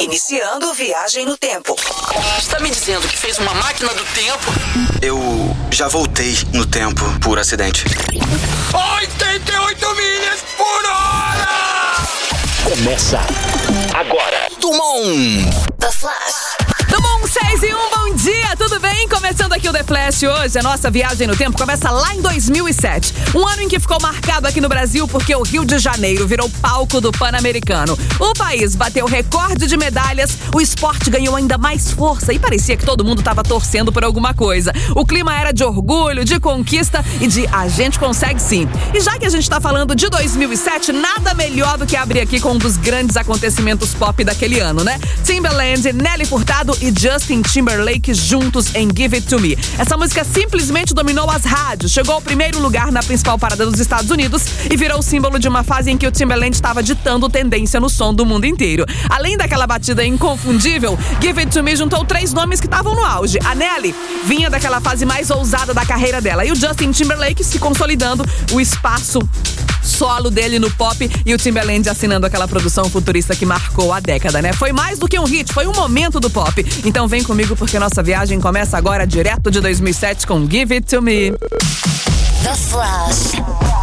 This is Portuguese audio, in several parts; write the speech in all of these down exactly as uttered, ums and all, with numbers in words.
Iniciando viagem no tempo. Está me dizendo que fez uma máquina do tempo? Eu já voltei no tempo por acidente. oitenta e oito milhas por hora! Começa agora. Dumont. The Flash. Dumont seis e um, bom dia, tudo bem? Começando aqui o The Flash hoje, a nossa viagem no tempo começa lá em dois mil e sete. Um ano em que ficou marcado aqui no Brasil porque o Rio de Janeiro virou palco do Pan-Americano. O país bateu recorde de medalhas, o esporte ganhou ainda mais força e parecia que todo mundo estava torcendo por alguma coisa. O clima era de orgulho, de conquista e de a gente consegue sim. E já que a gente tá falando de dois mil e sete, nada melhor do que abrir aqui com um dos grandes acontecimentos pop daquele ano, né? Timbaland, Nelly Furtado e Justin Timberlake juntos em Give It To Me. Essa música simplesmente dominou as rádios, chegou ao primeiro lugar na principal parada dos Estados Unidos e virou símbolo de uma fase em que o Timbaland estava ditando tendência no som do mundo inteiro. Além daquela batida inconfundível, Give It To Me juntou três nomes que estavam no auge. A Nelly vinha daquela fase mais ousada da carreira dela e o Justin Timberlake se consolidando o espaço solo dele no pop e o Timbaland assinando aquela produção futurista que marcou a década, né? Foi mais do que um hit, foi um momento do pop. Então vem comigo porque nossa viagem começa agora direto de dois mil e sete com Give It To Me. The Flash.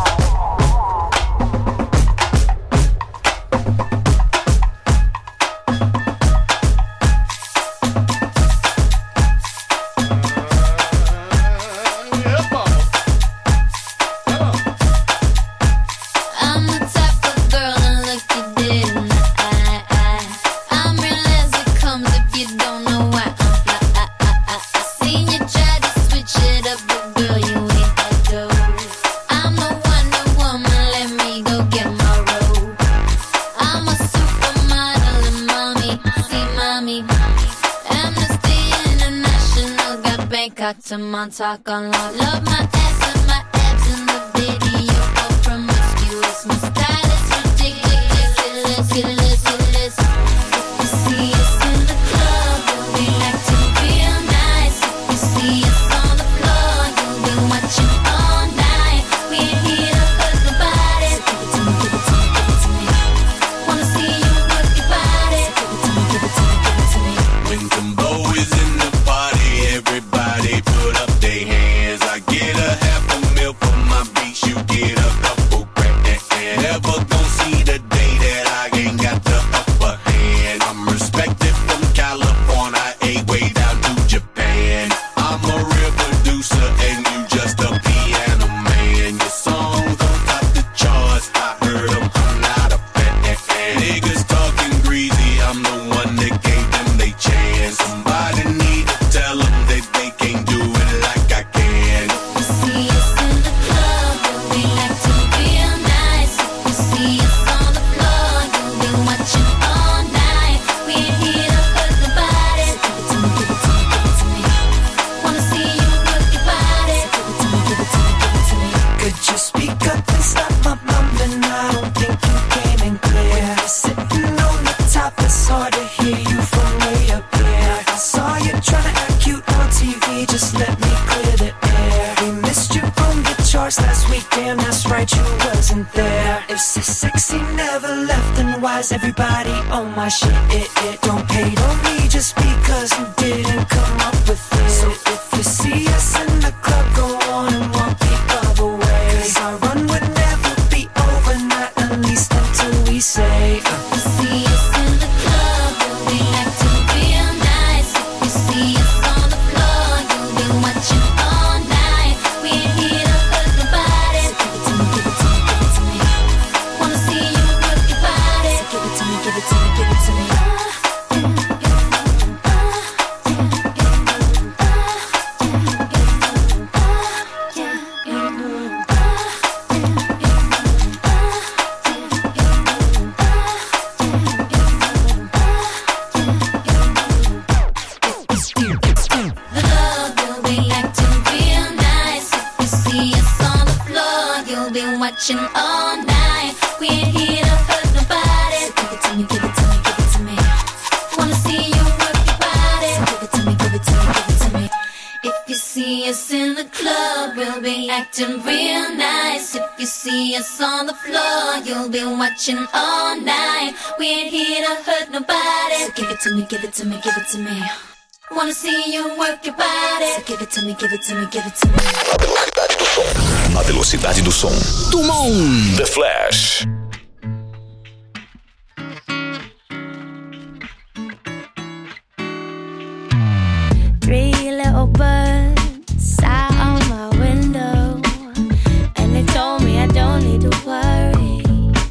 To Montauk on law. Love my ass and my abs in the video. Go promiscuous. My style is ridiculous. Ridiculous, ridiculous. If you see us in the club, you'll be acting real nice. If you see us on the floor, you'll be watching all night. We ain't here to hurt nobody. So give it to me, give it to me, give it to me. Wanna see you work your body. So give it to me, give it to me, give it to me. When Jumbo is in the party, everybody put up their hands. I get a half a mil for my beats, you get a couple grand. Never gon' see the day that I ain't got the upper hand. I'm respected from California, A way down to Japan. I'm a real producer and you just a piano man. Your songs don't top the charts, I heard them, I'm not a fan. Niggas talking greasy, I'm the one that gave them they chance. Somebody need to tell them that they can't do it like I can. You see us in the club, you'll be acting real nice. If you see us on the floor, you'll be watching all night. We ain't here to hurt nobody. So give it to me, give it to me, give it to me. Wanna see you work your body. So give it to me, give it to me, give it to me. Could you speak up and stop my mumbling? I don't think you came in clear. When you're sitting on the top, it's hard to hear you from way up here. I saw you trying to act cute on T V, just let me clear the air. We missed you on the charts last week, damn that's right, you wasn't there. If so sexy never left, then why's everybody on my shit? It, it don't hate on me just because you didn't come up with it. So if you see us in the club, go on and walk the other way. Cause our run would never be over, not at least until we say uh. You see us in the club, you'll be acting real nice. If you see us on the floor, you'll be watching all night. We ain't here to hurt nobody. So give it to me, give it to me, give it to me. Wanna see you work your body. So give it to me, give it to me, give it to me. The club, you'll be acting real nice. If you see us on the floor, you'll be watching all night. We ain't here to hurt nobody. So give it to me, give it to me, give it to me. Wanna see you work your body. So give it to me, give it to me, give it to me. If you see us in the club, we'll be acting real nice. If you see us on the floor, you'll be watching all night. We ain't here to hurt nobody. So give it to me, give it to me, give it to me. Wanna see you work your body. So give it to me, give it to me, give it to me. Na velocidade do som. Tumon. The Flash. Three little birds sat on my window, and they told me I don't need to worry.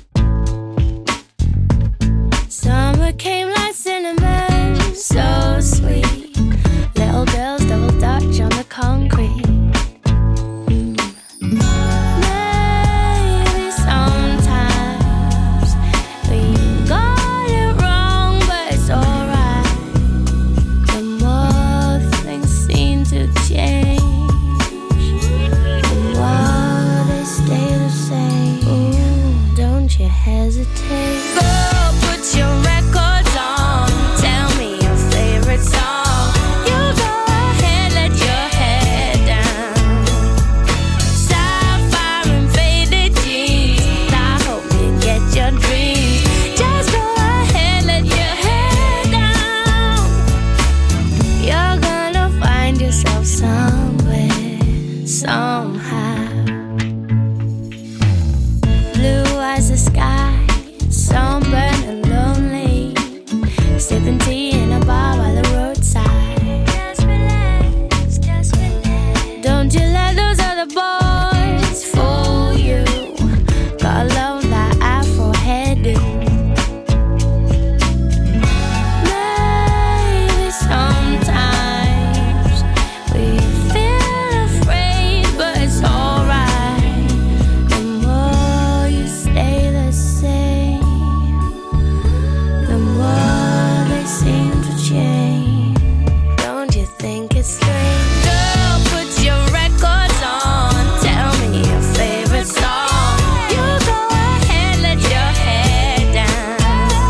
Summer came like cinnamon, so sweet. Little girls double dutch on the concrete. Maybe sometimes we got it wrong, but it's alright. The more things seem to change, the more they stay the same. Ooh, don't you hesitate. Girl, put your records on. Tell me your favorite song. You go ahead, let your head down. Sapphire and faded jeans. I hope you get your dreams. Just go ahead, let your head down. You're gonna find yourself somewhere, somehow. Blue as the sky, sunburned and lonely, sipping tea in a bar by the roadside. Just relax, just relax. Don't you let those other boys fool you. Gotta love that afro hairdo. Maybe sometimes we feel afraid, but it's alright. The more you stay the same, the more they seem to change. Don't you think it's strange? Girl, put your records on. Tell me your favorite song. You go ahead, let your head down.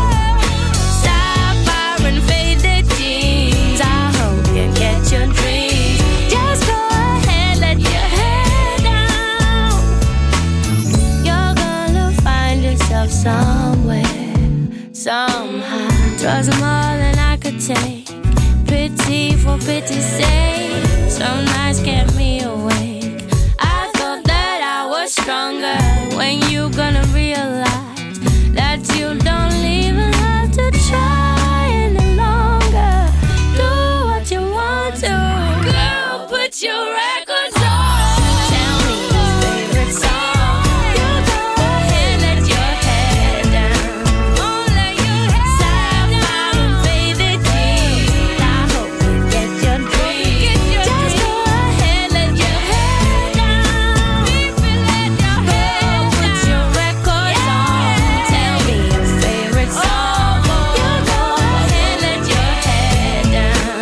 Sapphire and faded jeans. I hope you get your dreams. Just go ahead, let your head down. You're gonna find yourself somewhere, somehow. Drugs are more than I could take. Pity for pity's sake. Some nights kept me awake. I thought that I was stronger. When you gonna realize that you don't even have to try any longer? Do what you want to. Girl, put your records on. Tell me your favorite song. You go ahead, let your head down. Sapphire and faded jeans. I hope you get your dreams. Just go ahead, let your head down. Girl, put your records on. Tell me your favorite song. You go ahead, let your head down.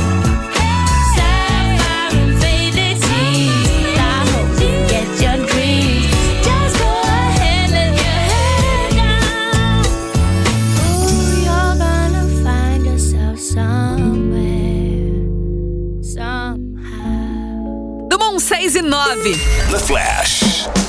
Sapphire and faded jeans. I hope you get your dreams. Just go ahead, let your head down. Ooh, you're gonna find yourself somewhere, somehow. Tumon seis e nove. The Flash.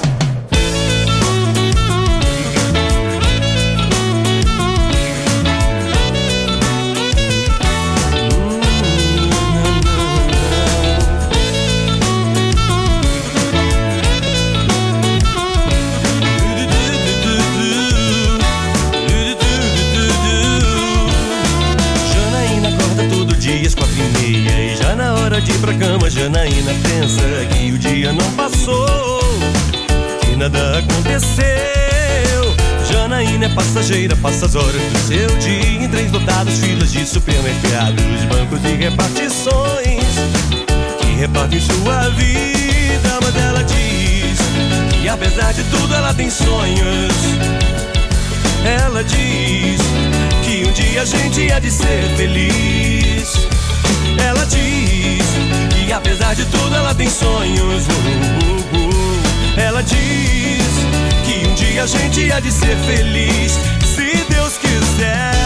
Janaína acorda todo dia às quatro e meia e já na hora de ir pra cama Janaína pensa que o dia não passou, que nada aconteceu. Janaína é passageira, passa as horas do seu dia em trens lotados, filas de supermercados, bancos e repartições que repartem sua vida. Mas ela diz que apesar de tudo ela tem sonhos. Ela diz que um dia a gente há de ser feliz. Ela diz que apesar de tudo ela tem sonhos. uh, uh, uh. Ela diz que um dia a gente há de ser feliz, se Deus quiser.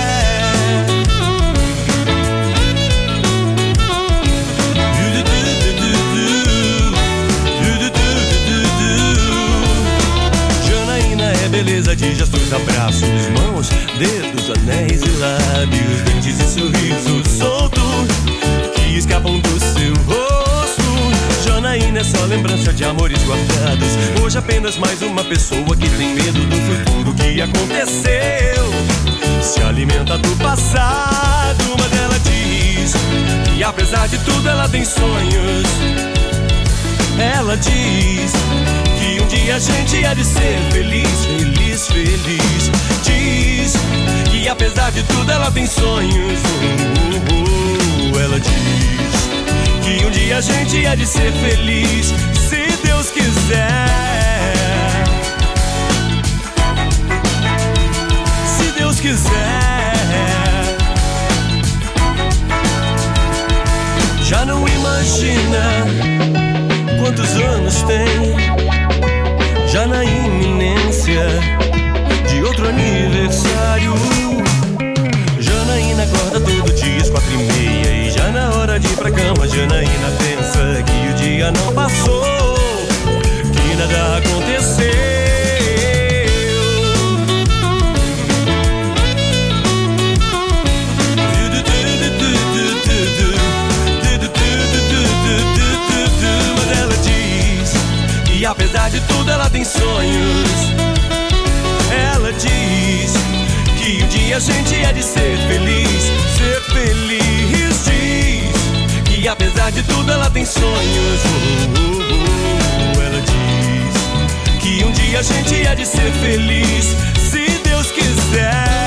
anéis e lábios, dentes e sorrisos soltos que escapam do seu rosto. Janaína é só lembrança de amores guardados. Hoje apenas mais uma pessoa que tem medo do futuro que aconteceu. Se alimenta do passado, mas ela diz que apesar de tudo ela tem sonhos. Ela diz que um dia a gente há de ser feliz, feliz, feliz. Diz que apesar de tudo ela tem sonhos. uh, uh, uh. Ela diz que um dia a gente há de ser feliz, se Deus quiser. Se Deus quiser. Já não imagina quantos anos tem, já na iminência de outro aniversário. Janaína acorda todo dia às quatro e meia e já na hora de ir pra cama Janaína pensa que o dia não passou, que nada aconteceu. E apesar de tudo ela tem sonhos. Ela diz que um dia a gente há de ser feliz, ser feliz. Diz que apesar de tudo ela tem sonhos. uh, uh, uh. Ela diz que um dia a gente há de ser feliz, se Deus quiser.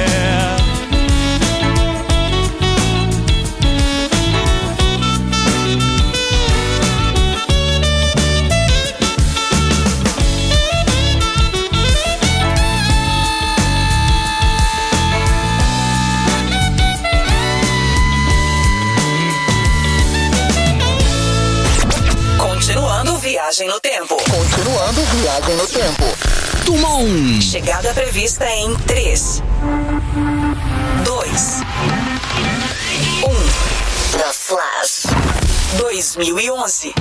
Viagem no tempo. Continuando viagem no tempo. Tumon. Chegada prevista em três, dois, um. The Flash. dois mil e onze.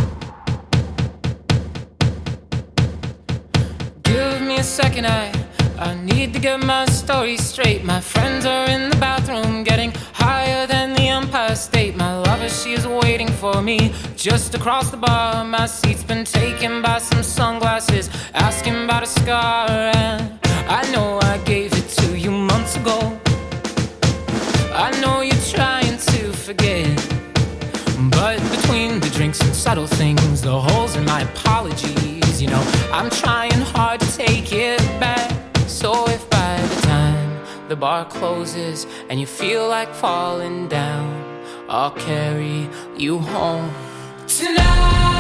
Give me a second, I, I need to get my story straight. My friends are in the bathroom getting higher than the Empire State. My lover, she is waiting for me just across the bar. My seat's been taken by some sunglasses, asking about a scar. And I know I gave it to you months ago. I know you're trying to forget, but between the drinks and subtle things, the holes in my apologies, you know, I'm trying hard to take it back. So if by the time the bar closes and you feel like falling down, I'll carry you home tonight.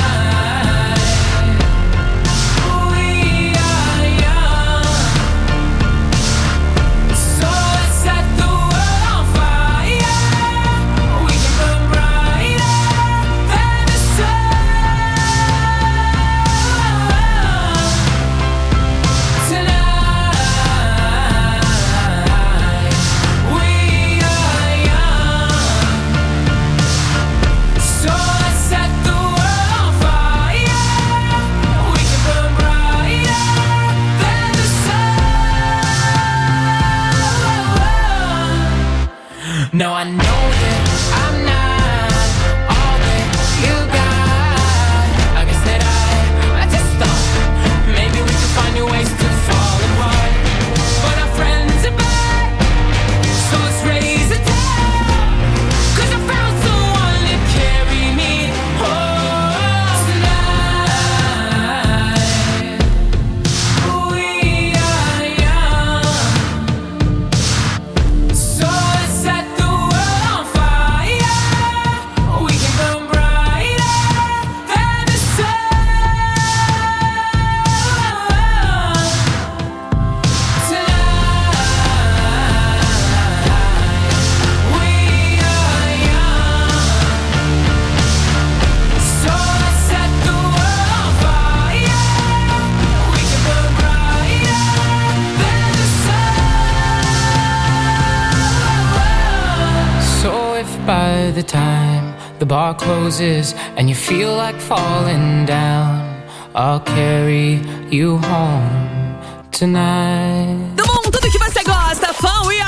We are young, so let's set the world on fire. We can burn brighter than the sun tonight. We are young, so let's set the world on fire. We can burn brighter than the sun. Now I know that I'm not all that you got. I guess that I, I just thought maybe we could find new ways to fall apart. But our friends are back, so let's raise a toast. 'Cause I found someone to carry me home tonight. We are young, so let's set the world on fire. We can burn brighter than the sun tonight. We are young, so let's set the world on fire. We can burn brighter than the sun. So if by the time the bar closes and you feel like falling down, I'll carry you home tonight. Tumon, tudo que você gosta. Fã, We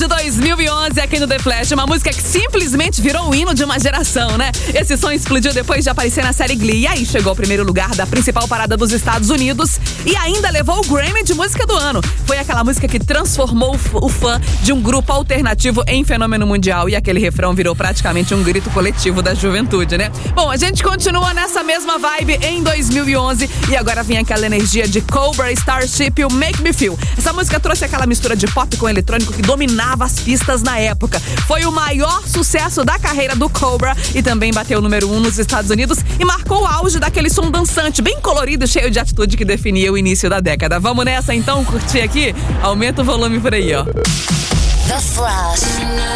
de dois mil e onze aqui no The Flash, uma música que simplesmente virou o hino de uma geração, né? Esse som explodiu depois de aparecer na série Glee, e aí chegou ao primeiro lugar da principal parada dos Estados Unidos e ainda levou o Grammy de música do ano. Foi aquela música que transformou o fã de um grupo alternativo em fenômeno mundial, e aquele refrão virou praticamente um grito coletivo da juventude, né? Bom, a gente continua nessa mesma vibe em dois mil e onze e agora vem aquela energia de Cobra, Starship e o Make Me Feel. Essa música trouxe aquela mistura de pop com eletrônico que dominava as pistas na época. Foi o maior sucesso da carreira do Cobra e também bateu o número um nos Estados Unidos e marcou o auge daquele som dançante, bem colorido e cheio de atitude que definia o início da década. Vamos nessa então, curtir aqui? Aumenta o volume por aí, ó. The Flash.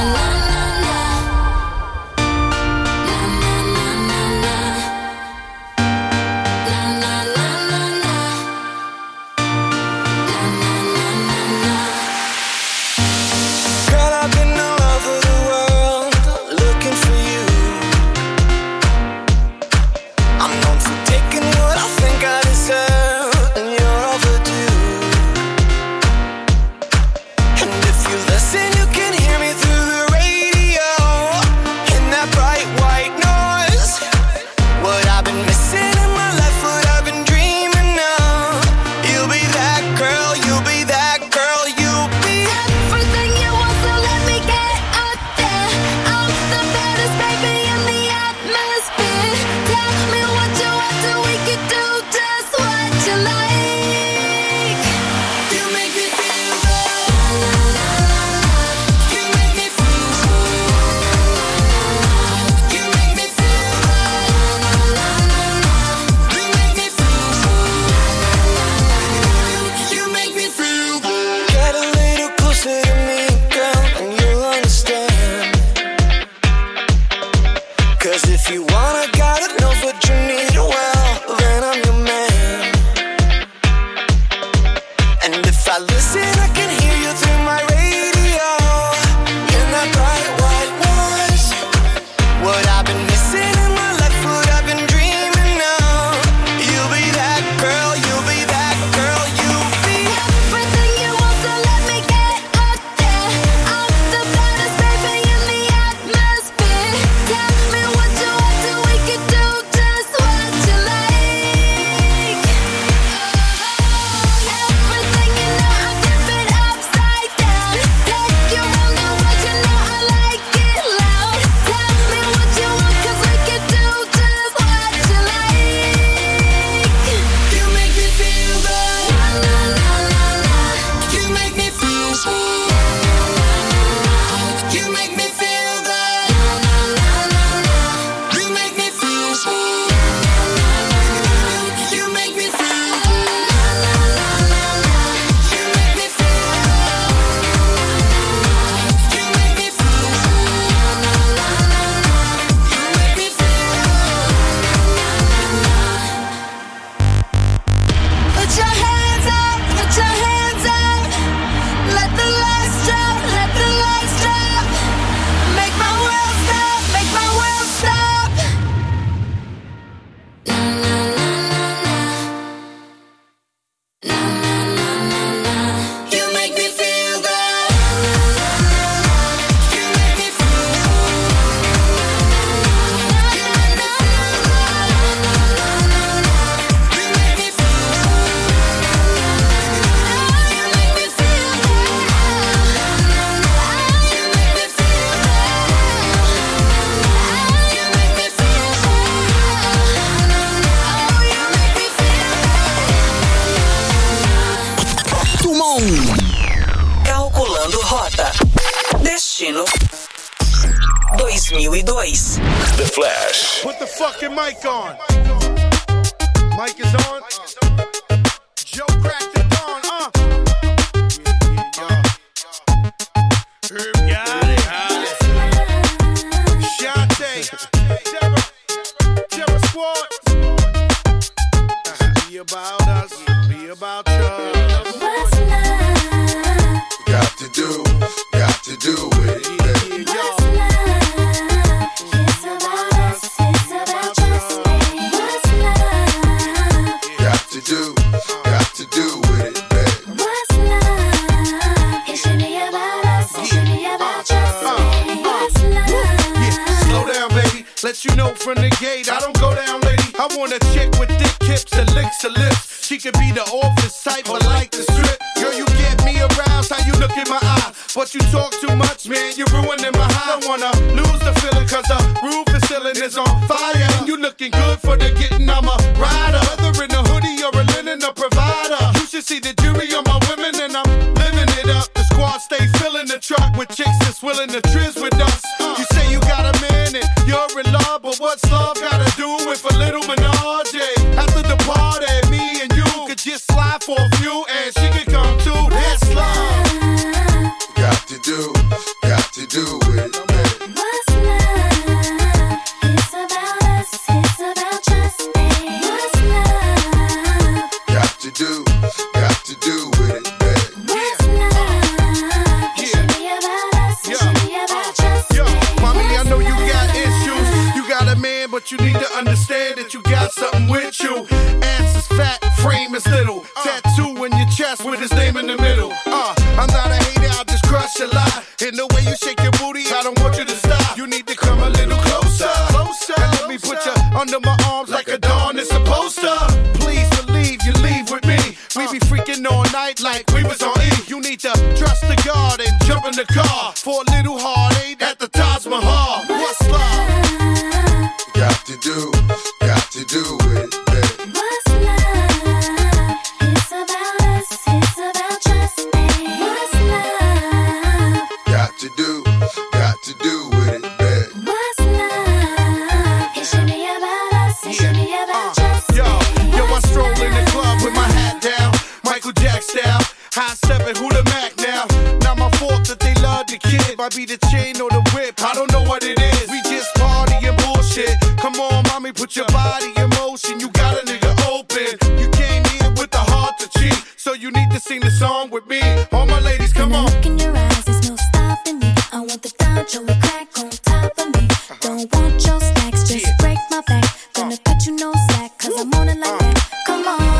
Calculando rota. Destino dois mil e dois. The Flash. Put the fucking mic on. Mic is on. Joe cracked it on. Uh. Herb got it. Shante. Terror. Terror Squad. Be about us. Be about us. What's love? Got to do. Got to do it. What's love? It's about us. It's about trust. What's love? Got to guess you know from the gate, I don't go down, lady. I want a chick with thick hips and licks her lips. She could be the office type, but like the strip. Girl, you get me aroused, how you look in my eye. But you talk too much, man, you're ruining my high. I don't wanna lose the feeling, cause the roof is ceiling is on fire. And you looking good for the getting, I'm a rider. Whether in a hoodie or a linen, a provider. You should see the jury on my women, and I'm living it up. The squad stay filling the truck with chicks that's willing to trizz with us. You say you got a man and you're in love, but what's love gotta do with a little menage? After the party, me and you could just slide for a few, and she could come too. That's love. Got to do, got to do it, baby. What's love? It's about us, it's about trust, babe. What's love? Got to do, got to do with it, baby. What's love? It should be about us, it should be about trust, Yo, babe. mommy, I know you got issues. You got a man, but you need to understand that you got something with you. Ass is fat, frame is little. Tattoo in your chest with his name in the middle. Uh, I'm not a hater, I'll just crush a lot. In the way you shake your booty, I don't want you to stop. You need to come a little closer, closer. And let me put you under my arms like a dawn is supposed to. Please believe you leave with me. We be freaking all night like we was on E. You need to trust the God and jump in the car for a little heartache at the Taj Mahal. What's love? Got to do, got to do with it, baby. What's love? It's about us, it's about trust, babe. What's love? Got to do, got to do with it, baby. What's love? It should be about us, it should be about trust, Yo, babe. yo, I What's stroll in the love? club with my hat down, Michael Jack style, high seven, who the Mac now? Not my fault that they love the kid, might be the chain or the whip, I don't know what it is. We just party and bullshit. Come on, mommy, put your body in motion. You got a nigga open. You came here with the heart to cheat, so you need to sing the song with me. All my ladies, come on. Look in your eyes, there's no stopping me. I want the Doncho and crack on top of me. Don't want your snacks, just Yeah. break my back. Gonna cut you no slack, cause I'm on it like that. Come on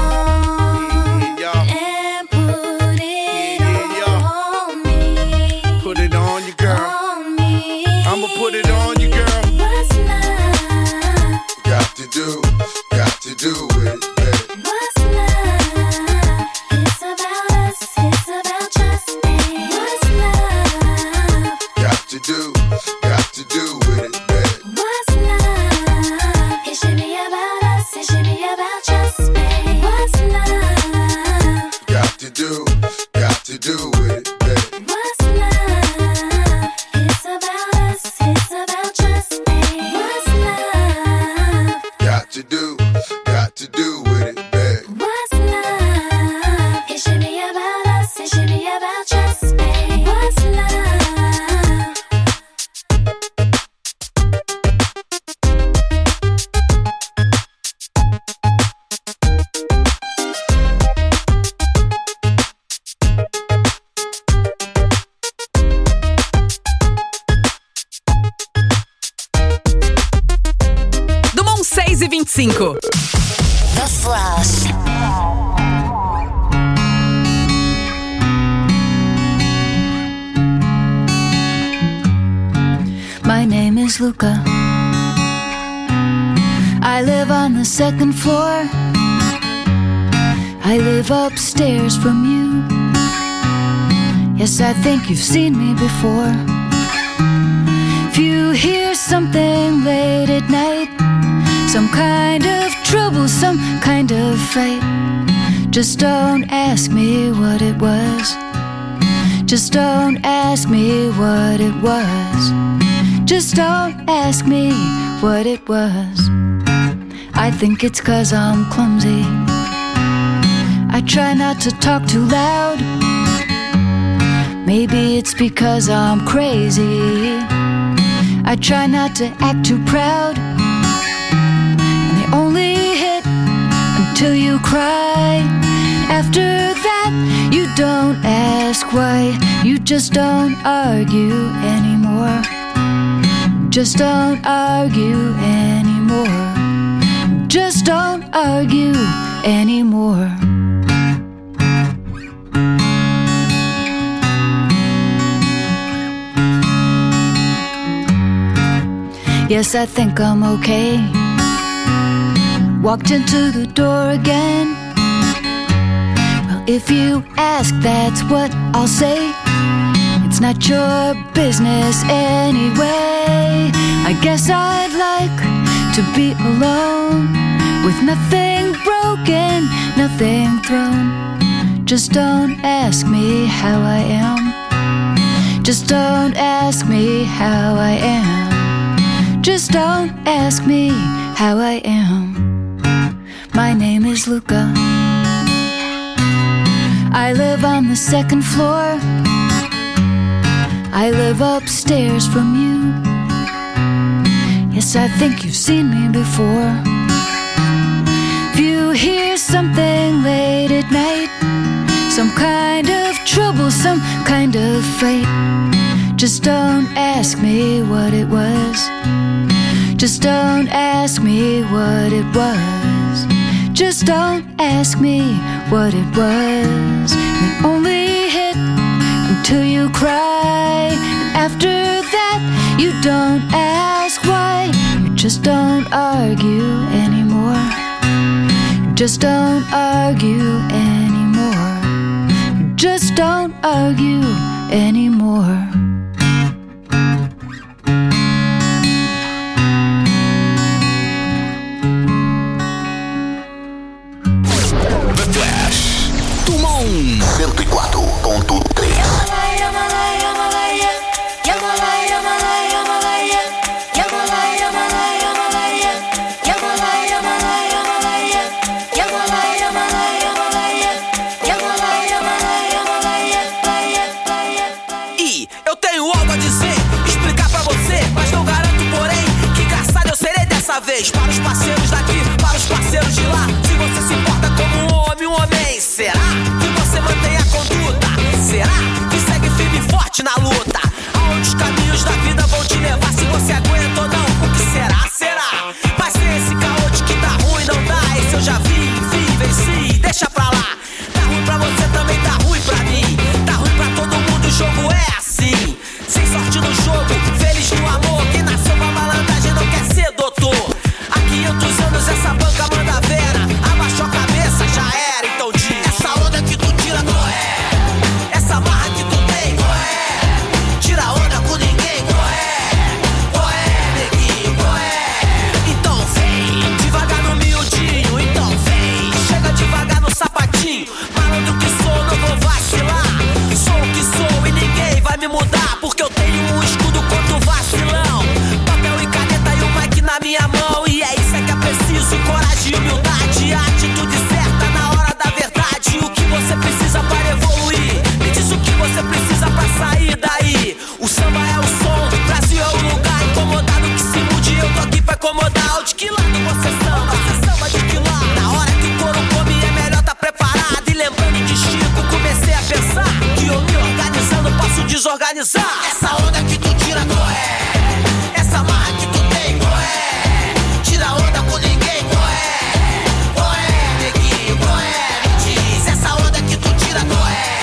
Yeah, and put it Yeah, yeah. on me. put it on you, girl. On me. I'ma put it on you, girl. What's love? Got to do, got to do with it, baby. What's love? It's about us, it's about trust, babe. What's love? Got to do, got to do with it, baby. What's love? It should be about us, it should be about trust, babe. What's love? Got to do, got to do with it, baby. What's love? It's about us, it's about trust, babe. What's love? Got to do, got to do with it, baby. What's love? It should be about us, it should be about trust, babe. What's love? Dumont seis e vinte e cinco. The Flash. My name is Luca. I live on the second floor. I live upstairs from you. Yes, I think you've seen me before. If you hear something late at night, some kind of trouble, some kind of fight, just don't ask me what it was. Just don't ask me what it was. Just don't ask me what it was. I think it's 'cause I'm clumsy. I try not to talk too loud. Maybe it's because I'm crazy. I try not to act too proud. And they only hit until you cry. After that, you don't ask why. You just don't argue anymore. Just don't argue anymore. Just don't argue anymore. Yes, I think I'm okay. Walked into the door again. Well, if you ask, that's what I'll say. It's not your business anyway. I guess I'd like to be alone, with nothing broken, nothing thrown. Just don't ask me how I am. Just don't ask me how I am. Just don't ask me how I am. My name is Luca. I live on the second floor. I live upstairs from you. Yes, I think you've seen me before. If you hear something late at night, some kind of trouble, some kind of fight, just don't ask me what it was. Just don't ask me what it was. Just don't ask me what it was. It only hit until you cry, and after that you don't ask why. You just don't argue anymore. You just don't argue anymore. You just don't argue anymore. cento e quatro ponto três. E eu tenho algo a dizer, explicar pra você, mas não garanto, porém, que engraçado eu serei dessa vez. Para os parceiros daqui, para os parceiros de lá, se você se importa como um homem, um homem, será que você mantém a conduta? Será que segue firme e forte na luta? Aonde os caminhos da vida vão te levar, se você aguenta ou não, o que será, será? Mas sem esse caô de que tá ruim, não dá. Esse eu já vi, vi, venci, deixa pra lá. Tá ruim pra você, também tá ruim pra mim. Tá ruim pra todo mundo, o jogo é assim. Sem sorte no jogo, feliz no amor. Quem nasceu pra malandragem não quer ser doutor. Há quinhentos anos essa banca manda vera. Abaixou a cabeça, já era, então diz. Essa onda que tu tira, qual é? Essa marra que tu tem, qual é? Tira onda com ninguém, qual é? Qual é, neguinho, qual é? Então vem, devagar no miudinho. Então vem, chega devagar no sapatinho. Malandro que sou, não vou vacilar. Sou o que sou e ninguém vai me mudar, porque eu tenho um escudo contra o vacilão. Papel e caneta e o mic na minha mão. E é isso é que é preciso, coragem e humildade. A atitude certa na hora da verdade. O que você precisa para evoluir? Me diz o que você precisa pra sair daí. O samba é o som, Brasil é o lugar. Incomodado que se mude, eu tô aqui pra incomodar. De que lado você samba? Você samba de que lado? Na hora que o couro come é melhor tá preparado. E lembrando de Chico, comecei a pensar que eu me organizando posso desorganizar. Essa onda que tu tira, qual é? Essa marra que tu tem, qual é? Tira onda com ninguém, qual é? Qual é, neguinho, qual é? Me diz, essa onda que tu tira, qual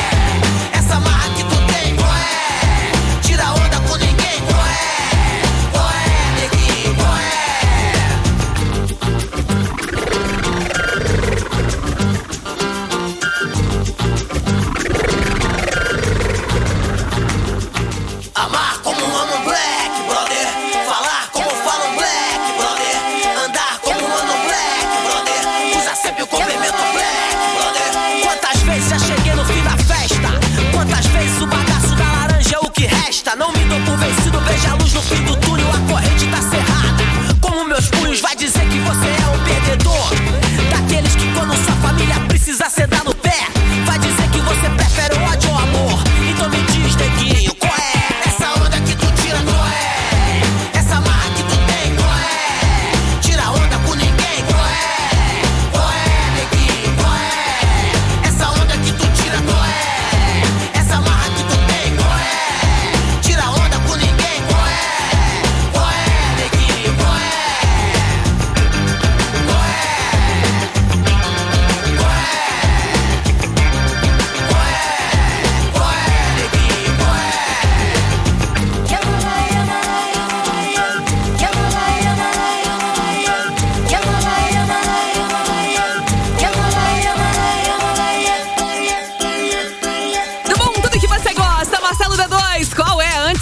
é? Essa marra que tu tem, qual é? Tira onda com ninguém, qual é? Qual é, neguinho, qual é? Amar como amo um black, brother. Falar como fala um black, brother. Andar como anda um black, brother. Usa sempre o complemento black, brother. Quantas vezes já cheguei no fim da festa? Quantas vezes o bagaço da laranja é o que resta? Não me dou por vencido, veja a luz no fim do túnel. A corrente tá cerrada. Como meus punhos vai dizer que você é um perdedor? Daqueles que quando sua família precisa cê dá no pé. Vai dizer que você prefere o ódio ou amor. Então me diz, neguinho, qual é? Essa onda que tu tira, qual é? Essa marra que tu tem, qual é? Tira onda com ninguém, qual é? Qual é, neguinho, qual é? Essa onda que tu tira, qual é? Essa marra que tu tem, qual é? Tira onda com ninguém, qual é?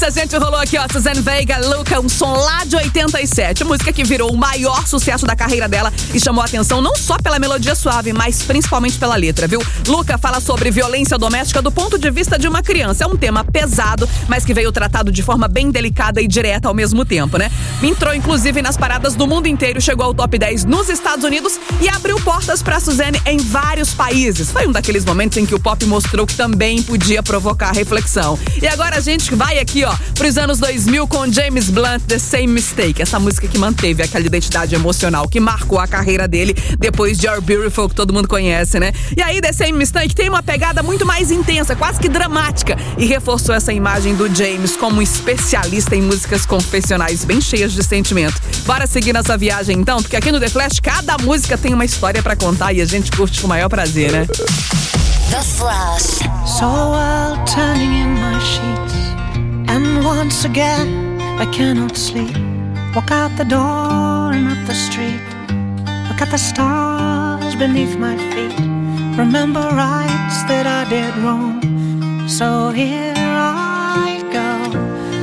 Isso, a gente rolou aqui, ó, Suzanne Vega, Luca, um som lá de oitenta e sete. Música que virou o maior sucesso da carreira dela e chamou a atenção não só pela melodia suave, mas principalmente pela letra, viu? Luca fala sobre violência doméstica do ponto de vista de uma criança. É um tema pesado, mas que veio tratado de forma bem delicada e direta ao mesmo tempo, né? Entrou, inclusive, nas paradas do mundo inteiro, chegou ao top dez nos Estados Unidos e abriu portas pra Suzanne em vários países. Foi um daqueles momentos em que o pop mostrou que também podia provocar reflexão. E agora a gente vai aqui, ó, pros anos dois mil com James Blunt, The Same Mistake. Essa música que manteve aquela identidade emocional que marcou a carreira dele depois de You're Beautiful, que todo mundo conhece, né? E aí, The Same Mistake tem uma pegada muito mais intensa, quase que dramática, e reforçou essa imagem do James como um especialista em músicas confessionais bem cheias de sentimento. Bora seguir nossa viagem então, porque aqui no The Flash cada música tem uma história pra contar e a gente curte com o maior prazer, né? The Flash. So while turning in my sheets, and once again I cannot sleep, walk out the door and up the street, look at the stars beneath my feet, remember rights that I did wrong, so here I go.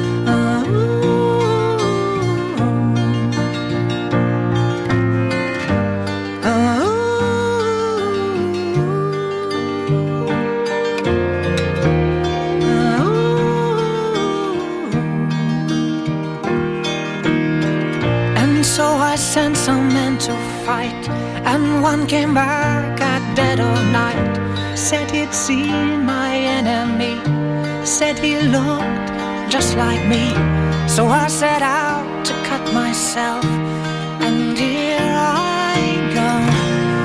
So I sent some men to fight, and one came back at dead of night. Said he'd seen my enemy, said he looked just like me. So I set out to cut myself, and here I go.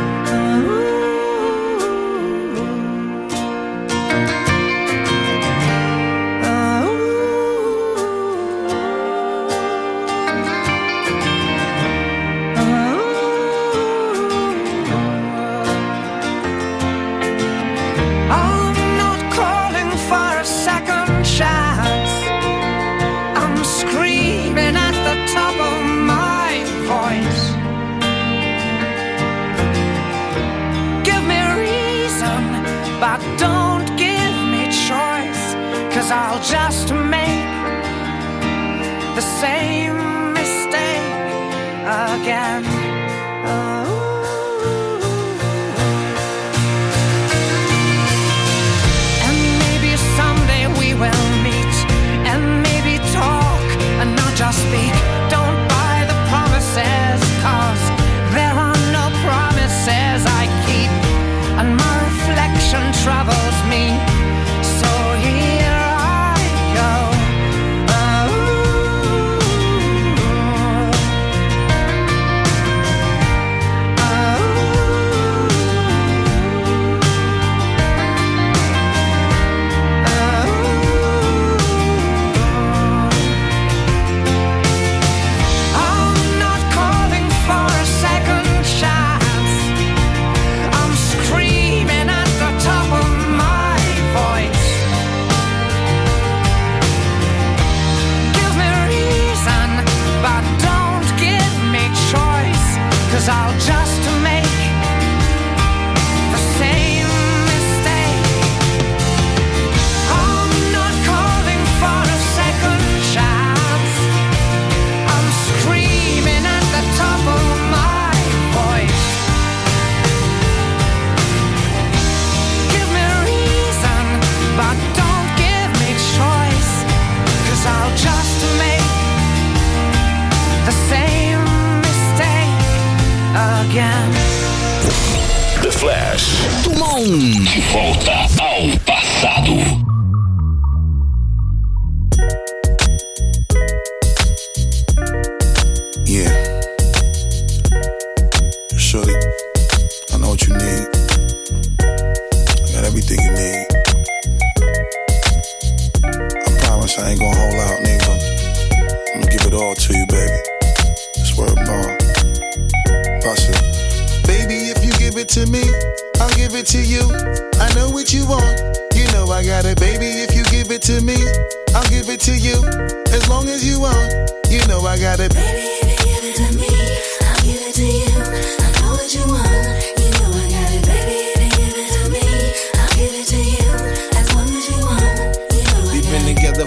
But don't give me choice, 'cause I'll just make the same mistake again. Oh. And maybe someday we will meet, and maybe talk and not just speak. Don't buy the promises, 'cause there are no promises I keep, and my reflection troubles me, so here I go. I'm not calling for a second chance, I'm screaming at the top of my voice. Give me reason, but don't give me choice, 'cause I'll just make the same mistake. I'm not calling for a second chance, I'm screaming at the top of my voice. Give me reason, but don't give me choice, 'cause I'll just make the same mistake again. The Flash. Tumon. De volta ao passado. Yeah. Shorty, I know what you need. I got everything you need. I promise I ain't gonna hold out, nigga. I'm gonna give it all to you, baby. Swear to God. Bust it. Baby, if you give it to me, I'll give it to you. I know what you want. You know I got it, baby. If you give it to me, I'll give it to you. As long as you want, you know I got it. Baby, if you give it to me, I'll give it to you. I know what you want, you know I got it. Baby, if you give it to me, I'll give it to you. As long as you want, you know I got it. We've been together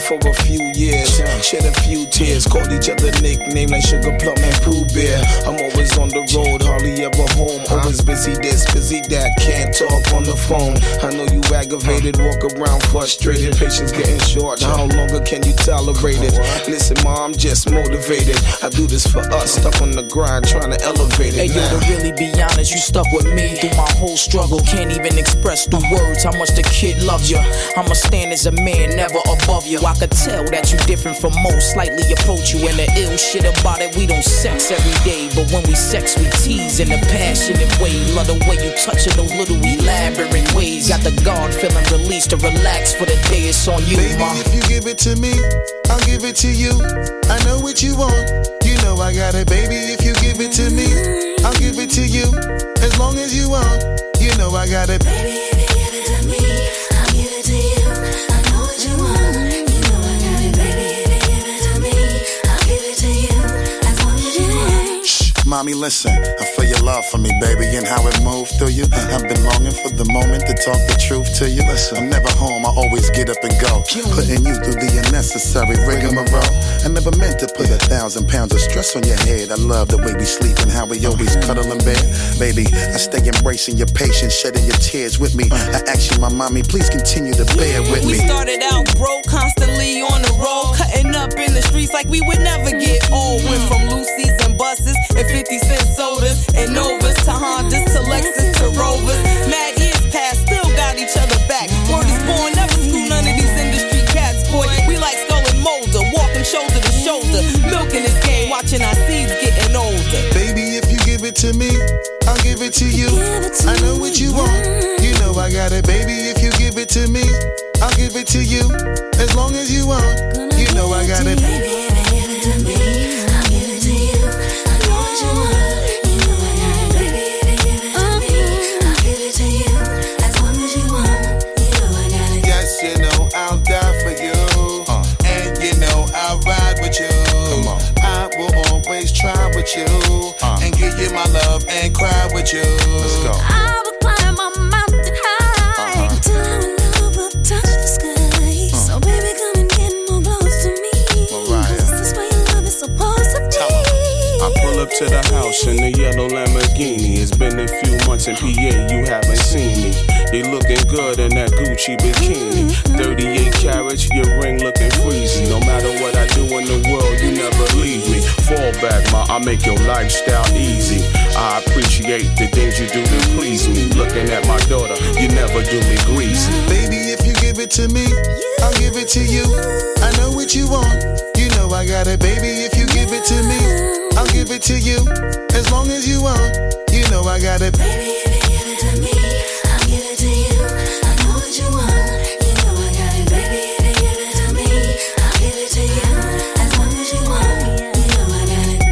for a few years. Shed a few tears, called each other nicknames like Sugar Plum and Pooh Bear. I'm always on the road, hardly ever home. Always busy this, busy that, can't talk on the phone. I know you aggravated, walk around frustrated. Patience getting short, how longer can you tolerate it? Listen, ma, I'm just motivated. I do this for us, stuck on the grind, trying to elevate it. Hey, yo, to really be honest, you stuck with me through my whole struggle. Can't even express through words how much the kid loves you. I'ma stand as a man, never above you. I could tell that you different from most, slightly approach you. And the ill shit about it, we don't sex every day, but when we sex, we tease in a passionate way. Love the way you touch it, those little elaborate ways. Got the guard feeling released to relax for the day. It's on you, baby, ma. If you give it to me, I'll give it to you. I know what you want, you know I got it, baby. If you give it to me, I'll give it to you. As long as you want, you know I got it, baby. If you give it to me, I'll give it to you. I know what you want, you know I got it, baby. If you give it to me, I'll give it to you. As long as you want. Shh, mommy, listen. I feel your love for me, baby, and how it moved through you. I've been longing for the moment to talk the truth to you. I'm never home, I always get up and go, putting you through the unnecessary rigmarole. I never meant to put a thousand pounds of stress on your head. I love the way we sleep and how we always cuddle in bed. Baby, I stay embracing your patience, shedding your tears with me. I ask you, my mommy, please continue to bear with me. We started out broke, constantly on the road, cutting up in the streets like we would never get old. Went from Lucy's and buses and fifty cent sodas and Novas to Hondas to Lexus to Rovers. Mad years past, still got each other back. Word is born, never screw none of these industry cats, boy. We like Skull and Molder, walking shoulder to shoulder, milking this game, watching our seeds getting older. Baby, if you give it to me, I'll give it to you. I know what you want, you know I got it, baby. If you give it to me, I'll give it to you. As long as you want, you know I got it, baby. If you give it to me, I'll give it to you. I know what you want, you know I got it, baby. If you give it to me, I'll give it to you. As long as you want, you know I got it. Yes, you know I'll die for you, uh. and you know I'll ride with you. Come on. I will always try with you, uh. and give you my love and cry with you. Let's go. I will climb a mountain high, uh-huh. till our love will touch the sky. Uh. So baby, come and get more close to me. Mariah. This is where your love is supposed to be. I pull up to the house in the yellow Lamborghini. It's been a few months in P A, you haven't seen me. You looking good in that Gucci bikini. thirty-eight carats, your ring looking freezing. No matter what I do in the world, you never leave me. Fall back, ma, I make your lifestyle easy. I appreciate the things you do to please me. Looking at my daughter, you never do me greasy. Baby, if you give it to me, I'll give it to you. I know what you want, you know I got it, baby. If you give it to me, I'll give it to you. As long as you want, you know I got it, baby. If you give it to me, I'll give it to you. I know what you want, you know I got it, baby. If you give it to me, I'll give it to you. As long as you want, you know I got it.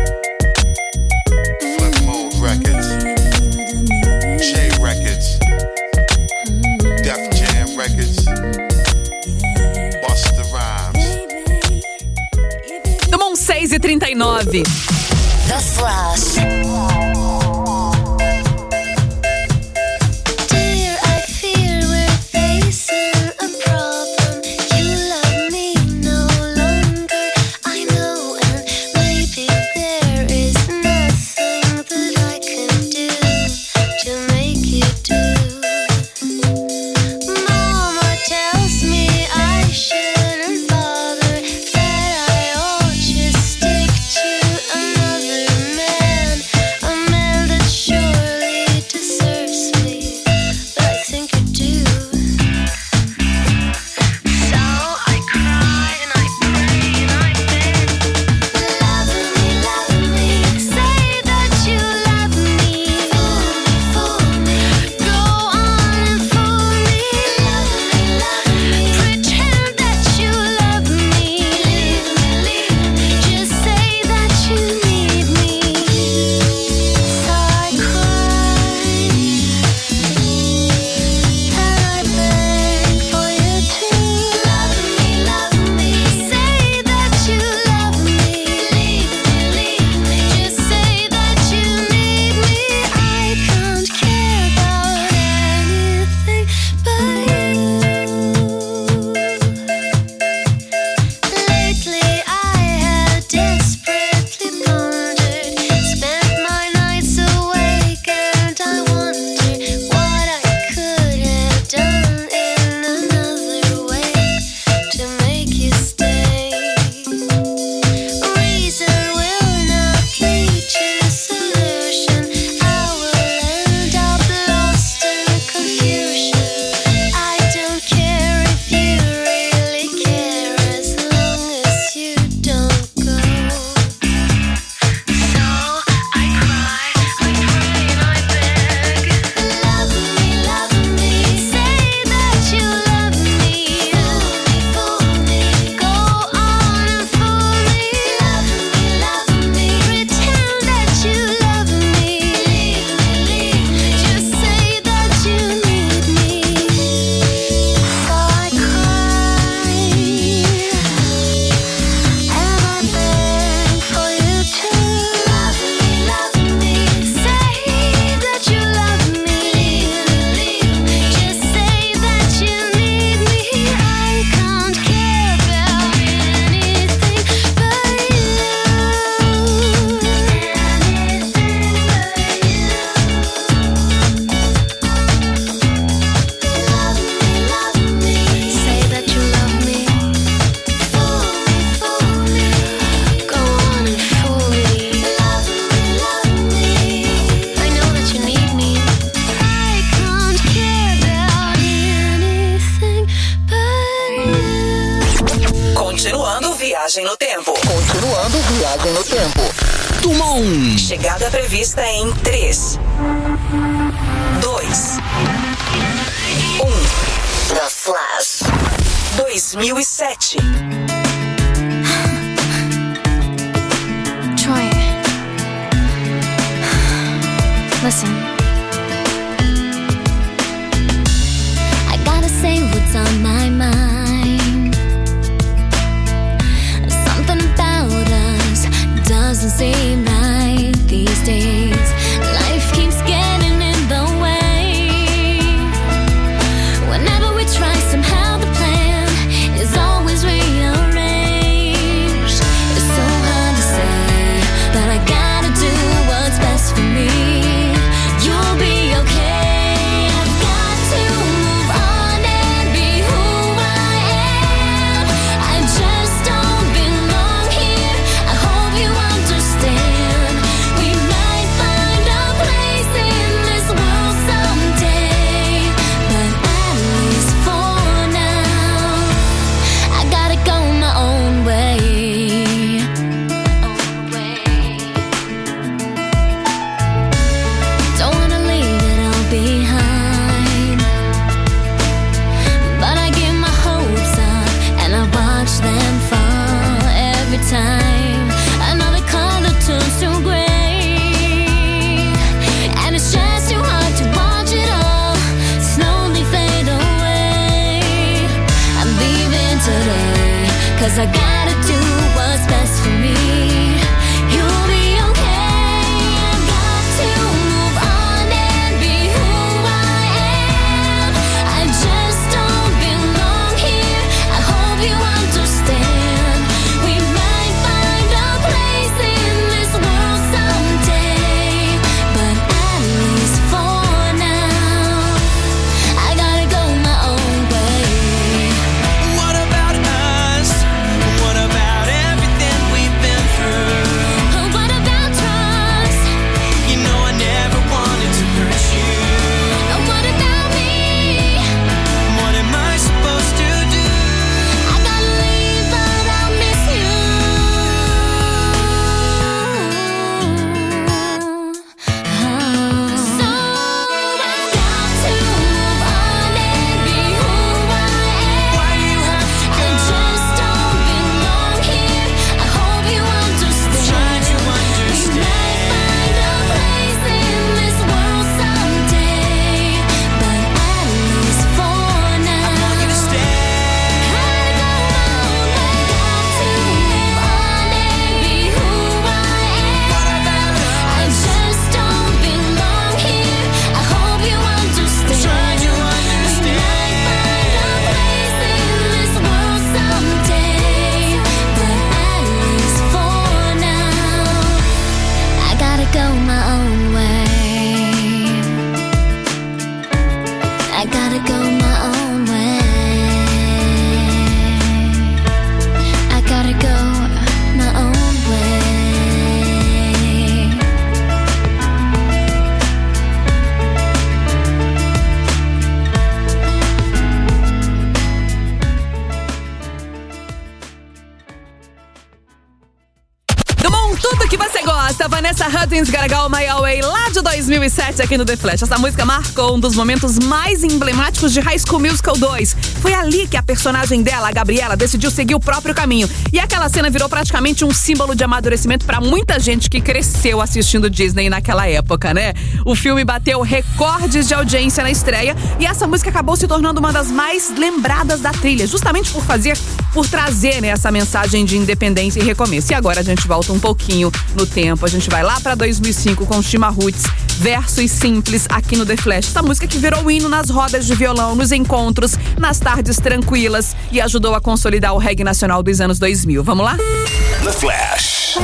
Flip Mode Records, J Records, Def Jam Records, Busta Rhymes. Tomou um seis e trinta e nove. The Flash. Another man, Viagem no tempo. Continuando Viagem no tempo. Turma um. Chegada prevista em três, dois, um. The Flash. dois mil e sete. Troy. Listen. I gotta say what's on my mind. Something about us doesn't seem right these days. Life keeps getting in the way. Whenever we try, somehow the plan is always rearranged. It's so hard to say, but I gotta do what's best for me. You'll be okay. I've got to move on and be who I am. I just don't belong here. I hope you understand. We might find a place in this world someday, but at least for now, I gotta go my own way. Don't wanna leave it all behind, but I get my hopes up and I watch them fall every time another color turns to gray, and it's just too hard to watch it all slowly fade away. I'm leaving today, cause I gotta do what's best for me. You'll be okay. I've got to move on and be who I am. I just don't belong here. I hope you understand. We might find a place in this world someday, but at least for now, I gotta go my own way. What about us? What about everything we've been through? Oh, what about trust? You know I never wanted to hurt you. Oh, what about me? What am I supposed to do? I gotta leave, but I'll miss you. So I've got to move on and be who I am. Why do you have to I go? just don't belong here. I hope you understand. Try to We understand. might find a place in this world someday, but at least for now, I want you to stay. gotta go my own way. Got to move on and be who I am. What about I us? just don't belong here. I hope you understand. Try to We might understand. find a place in this world someday, but at least for now, I gotta go my own way. I gotta go my own way. I gotta go my own way. Dumont, tudo que você gosta. Vanessa Hudgens, Gotta Go My Way, lá de dois mil e sete aqui no The Flash. Essa música marcou um dos momentos mais emblemáticos de High School Musical dois. Foi ali que a personagem dela, a Gabriela, decidiu seguir o próprio caminho. E aquela cena virou praticamente um símbolo de amadurecimento pra muita gente que cresceu assistindo Disney naquela época, né? O filme bateu recordes de audiência na estreia e essa música acabou se tornando uma das mais lembradas da trilha, justamente por fazer, por trazer, né, essa mensagem de independência e recomeço. E agora a gente volta um pouquinho no tempo. A gente vai lá pra dois mil e cinco com Chima Roots, Versos Simples, aqui no The Flash. Essa música que virou hino nas rodas de violão, nos encontros, nas tardes tranquilas e ajudou a consolidar o reggae nacional dos anos dois mil. Vamos lá? The Flash.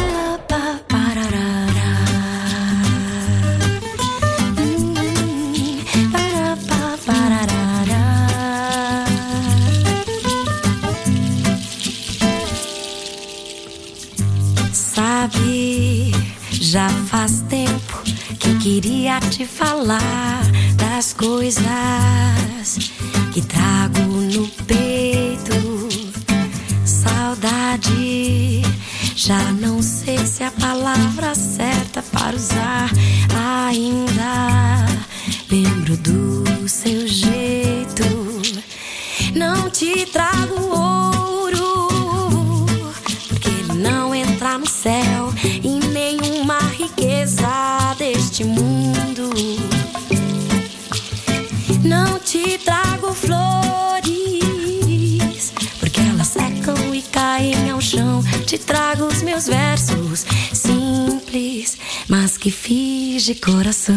Sabe, já faz tempo que queria te falar das coisas que trago no peito. Saudade Saudade, já não sei se é a palavra certa para usar. Ainda lembro do seu jeito. Não te trago ouro, porque ele não entra no céu, e nenhuma riqueza deste mundo. Não te trago flores, porque elas secam e caem ao chão. Te trago os meus versos simples, mas que fiz de coração.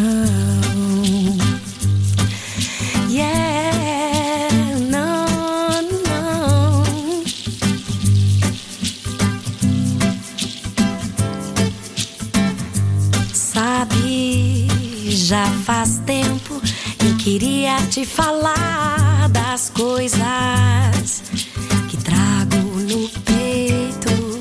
Yeah, não, não. Sabe, já faz tempo eu queria te falar das coisas que trago no peito.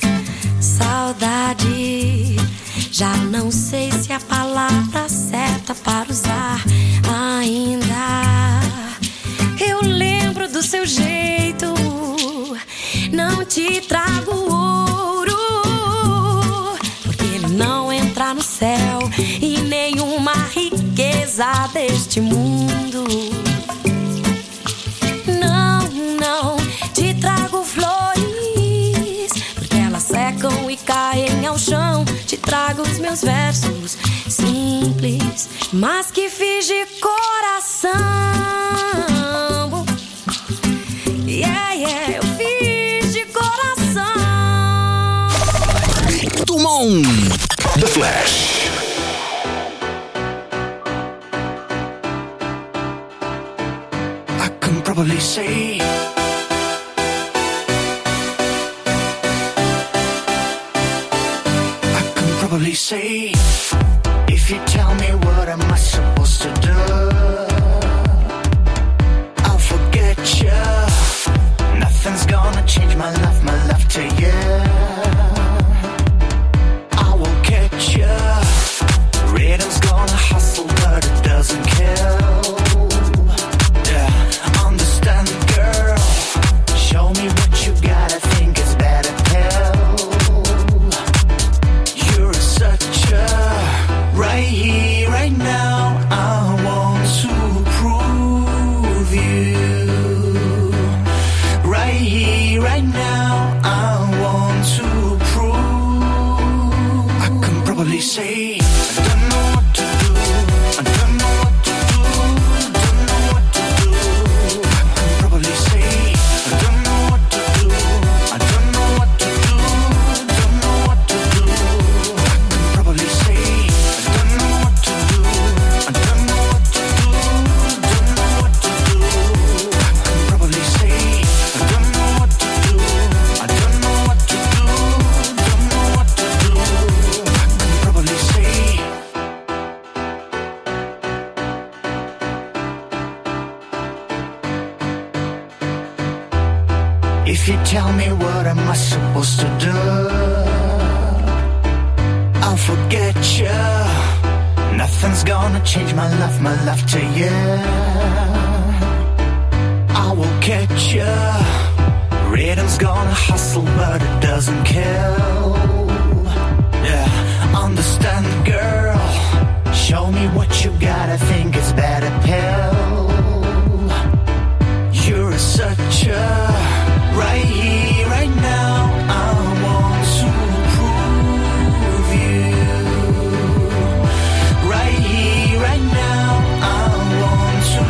Saudade, já não sei se é a palavra certa para usar. Ainda eu lembro do seu jeito. Não te trago ouro, porque ele não entra no céu, e nenhuma riqueza deste mundo. Não, não te trago flores, porque elas secam e caem ao chão. Te trago os meus versos simples, mas que fiz de coração. Yeah, yeah, eu fiz de coração. Dumont, The Flash. I can probably say I can probably say, if you tell me what am I supposed to do, I'll forget you. Nothing's gonna change my love, my love to you. I will catch you. Rhythm's gonna hustle, but it doesn't kill. Yeah, understand, girl. Show me what you got. I think it's better tell. You're such a right here, right now. I want to prove you. Right here, right now. I want to prove. I can probably say I don't know what to do. I don't know what to do. Don't know what to do. I can probably say I don't know what to do. I don't know what to do. Don't know what to do. I can probably say I don't know what to do. I don't know what to do. Don't know what to do. I can probably say I don't know what to do. I don't know what to do. Don't know what to do. I can probably say. If you tell me what am I supposed to do, I'll forget you. Nothing's gonna change my love, my love to you. I will catch you. Rhythm's gonna hustle, but it doesn't kill. Yeah, understand, girl. Show me what you got. I think it's better pill. You're such a right here, right now. I want to prove you. Right here, right now. I want to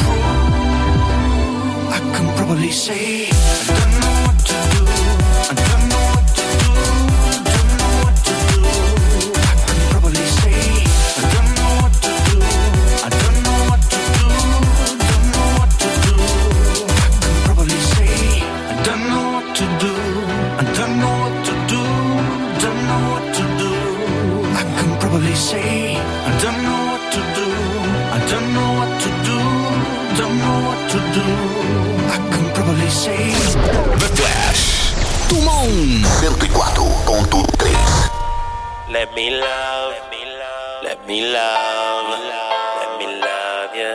prove. I can probably say I don't know what to do. I don't know what to do. Don't know what to do. I can probably say I don't know what to do. I don't know what to do. Don't know what to do. I can probably say I don't know what to do. I don't know what to do. Don't know what to do. I can probably say I don't know what to do. I don't know what to do. Don't know what to do. I can probably say The Flash. Dumont cento e quatro ponto três. Let me love, let me love, let me love, let me love you.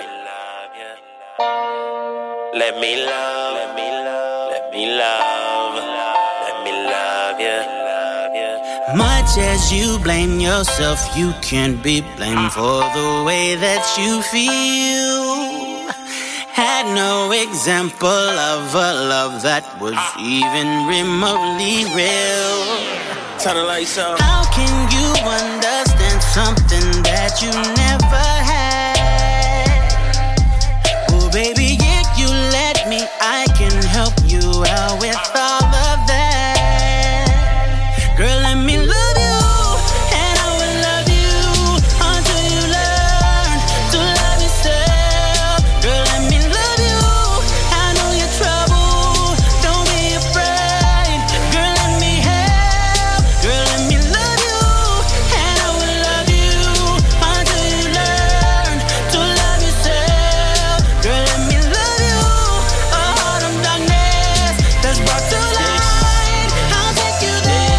Let me love, let me love, let me love, Much as you blame yourself, you can't be blamed for the way that you feel. Had no example of a love that was even remotely real. Turn the lights out. How can you understand something that you never had? Oh baby, if you let me, I can help you out with all of that. Girl, let me love you, and I will love you until you learn to love yourself. Girl, let me love you, I know you're trouble, don't be afraid. Girl, let me help. Girl, let me love you, and I will love you until you learn to love yourself. Girl, let me love you, a heart of darkness that's brought to light. I'll take you there.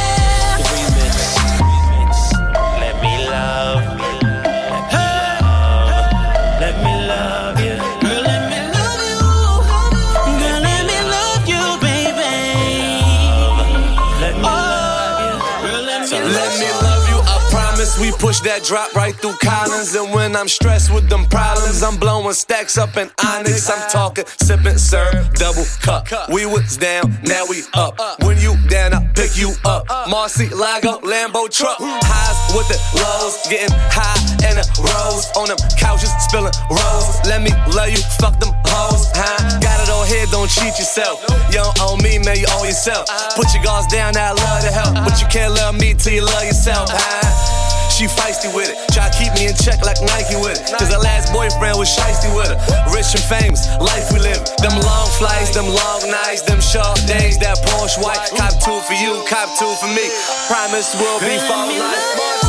We push that drop right through Collins. And when I'm stressed with them problems, I'm blowing stacks up in Onyx. I'm talking, sipping, serve, double cup. We was down, now we up. When you down, I pick you up. Marcy, Lago, Lambo truck. Highs with the lows, getting high in the rows. On them couches, spilling rolls. Let me love you, fuck them hoes. Huh? Got it on here, don't cheat yourself. You don't own me, man, you own yourself. Put your guards down, I love to help. But you can't love me till you love yourself. Huh? She feisty with it, try to keep me in check like Nike with it. Cause her last boyfriend was shiesty with her. Rich and famous, life we live. Them long flights, them long nights, them short days, that Porsche white. Cop two for you, cop two for me. Promise we'll be for life.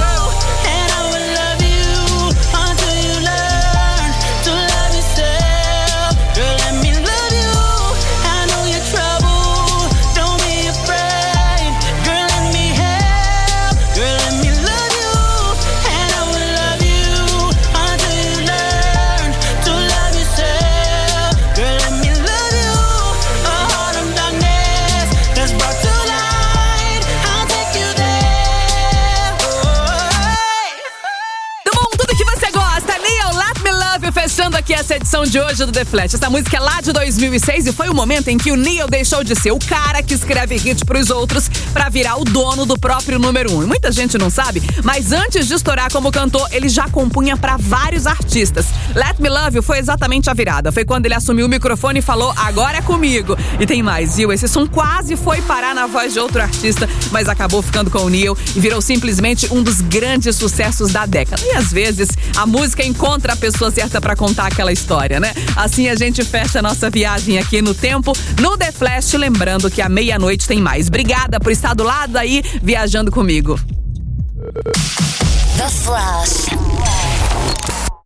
Fechando aqui essa edição de hoje do The Flash. Essa música é lá de dois mil e seis e foi o momento em que o Neil deixou de ser o cara que escreve hit pros outros pra virar o dono do próprio número um. E muita gente não sabe, mas antes de estourar como cantor, ele já compunha pra vários artistas. Let Me Love You foi exatamente a virada. Foi quando ele assumiu o microfone e falou, agora é comigo. E tem mais, viu? Esse som quase foi parar na voz de outro artista, mas acabou ficando com o Neil e virou simplesmente um dos grandes sucessos da década. E às vezes, a música encontra a pessoa certa pra contar aquela história, né? Assim a gente fecha a nossa viagem aqui no tempo, no The Flash, lembrando que à meia-noite tem mais. Obrigada por estar do lado aí, viajando comigo. The Flash.